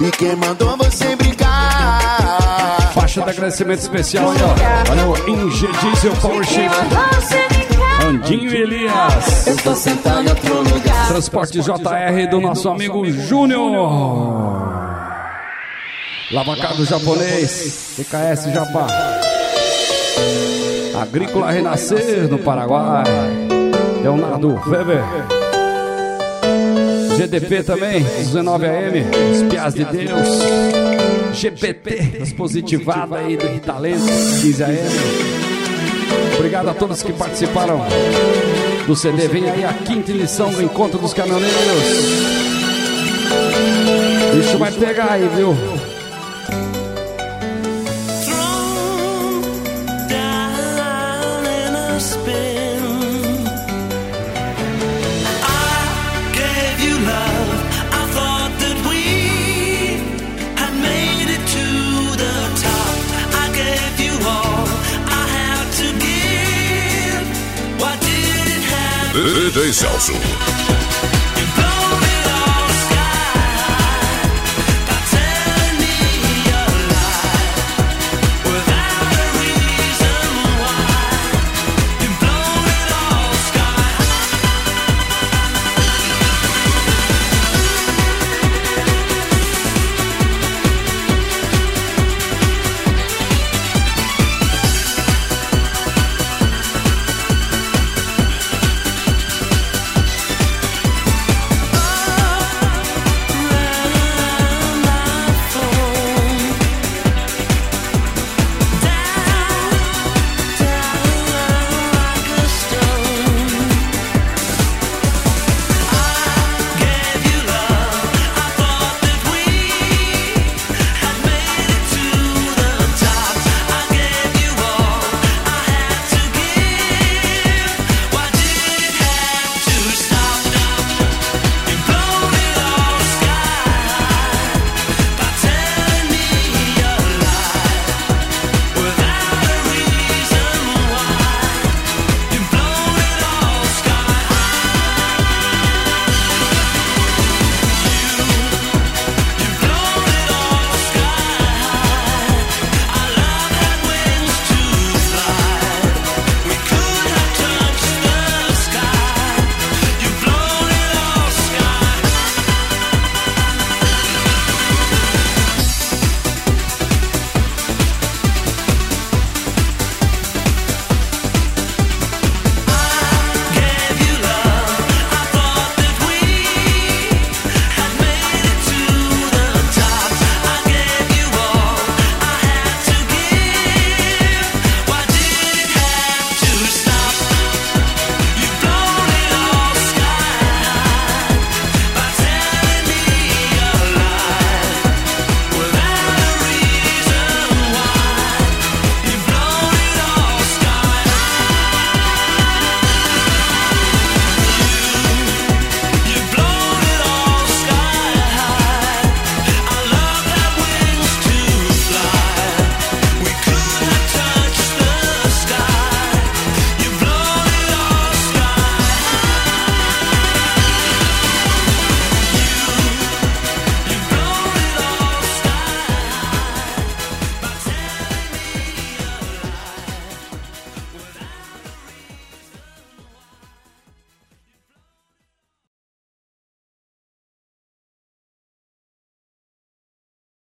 E quem mandou você brincar? Faixa de agradecimento especial aí, ó. Valeu, Inge Diesel Power Chip. Andinho e Elias. Eu tô sentado em outro lugar. Transporte JR do nosso amigo Júnior. Lavacado Japonês. TKS Japá. Agrícola Renascer no Paraguai. Leonardo Weber. GDP também, 19 AM, Espias de Deus. GPT, das positivadas aí do Talento, 15 AM. Obrigado a todos que participaram do CD. Vem aí a 5ª edição do Encontro dos Caminhoneiros. Isso vai pegar aí, viu? DJ Celso.